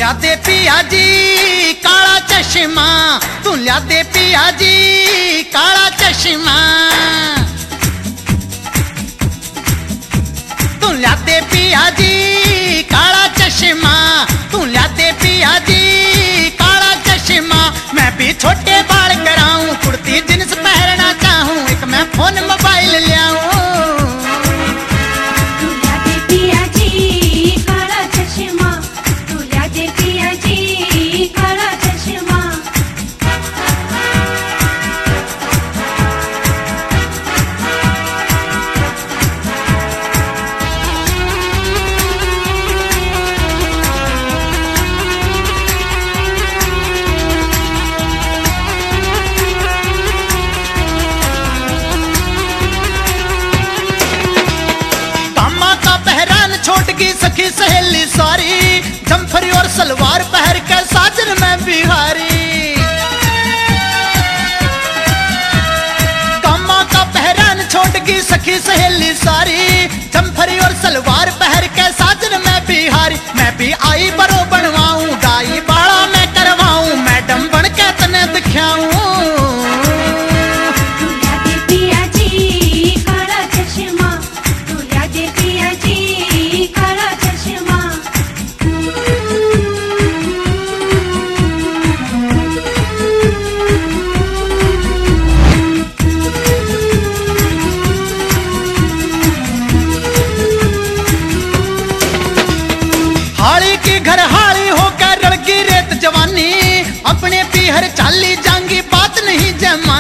ल्या दे पिया जी काला चश्मा, तू ल्या दे पिया जी काला चश्मा, तू ल्या दे पिया जी काला चश्मा, तू ल्या दे पिया जी काला चश्मा। मैं भी छोटे बाल कराऊं, कुर्ती जींस पहनना चाहूं, एक मैं फोन मोबाइल लियाऊं। सखी सहेली सारी जमफरी और सलवार पहर के साजन में बिहारी, कामा का पहरान छोड़ की सखी सहेली सारी जमफरी और सलवार पहर के साजन में बिहारी। मैं भी आई बरो बनवाऊं, दाई बाड़ा मैं करवाऊं, मैडम बन के तने दिखाऊं। घर हाली होकर रड़गी रेत जवानी, अपने पीहर चाली जांगी बात नहीं जमा।